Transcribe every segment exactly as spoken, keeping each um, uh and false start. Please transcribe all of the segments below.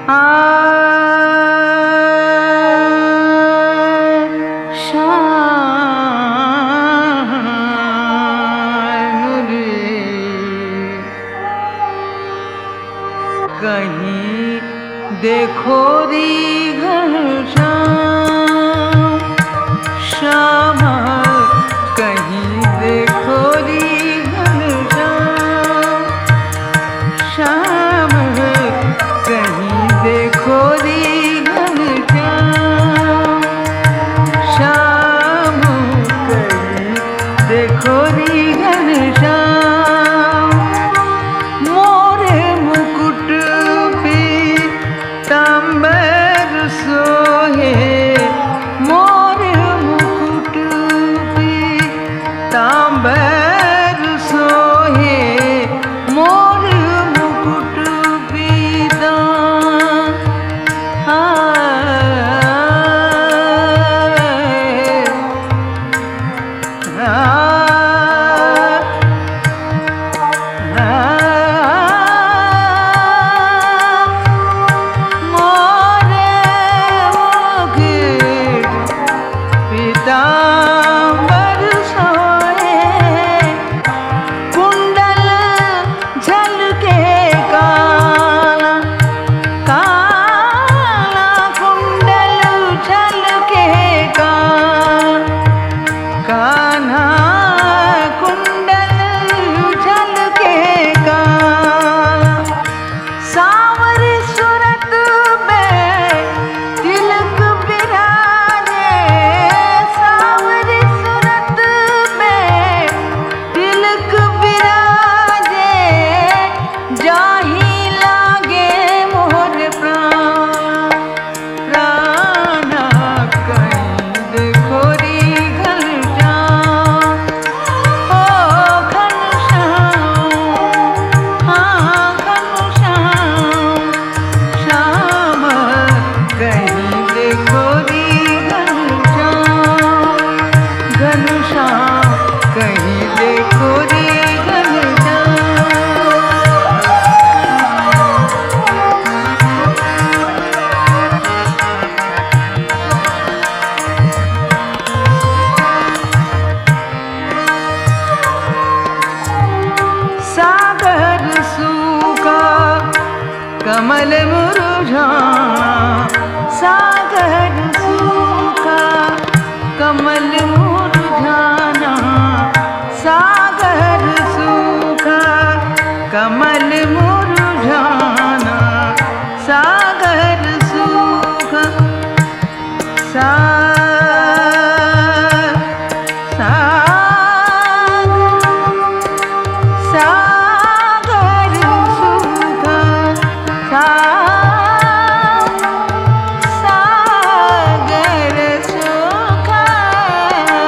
कहीं देखो री घनश्याम श्याम, कहीं देखो री घनश्याम श्याम, कहीं देखो री घनश्याम श्याम, कहीं देखो री घनश्याम। मोरे मुकुट पीतांबर सोहे, मोरे मुकुट पीतांबर सोहे, मोरे मुकुट पीतांबर सोहे, कुंडल झलके काला काला, कुंडल झलके काला कान्हा, कुंडल झलके काला। सांवरी सूरत में तिलक बिराजे, सांवरी सूरत में तिलक बिराजे, जाहि लागे मोर प्राण प्राण। कहीं देखो री घनश्याम, ओ घनश्याम, हाँ घनश्याम श्याम, कहीं देखो री घनश्याम घनश्याम, कहीं देखो री घनश्याम। सागर सूखा कमल मुरझाना, सागर सूखा कमल मुरझाना, सागर सूखा कमल मुरझाना, सागर सूखा सा सागर सूखा सागर सूखा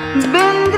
बिन